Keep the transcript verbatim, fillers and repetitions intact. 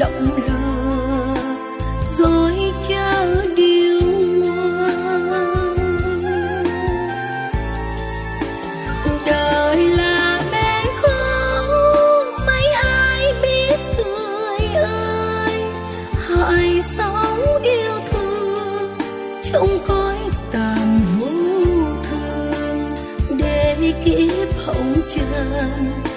lộng lờ dối trá điêu ngoa. Đời là bể khổ mấy ai biết người ơi, hãy sống yêu thương trong cõi tàn vô thường để kiếp hồng trần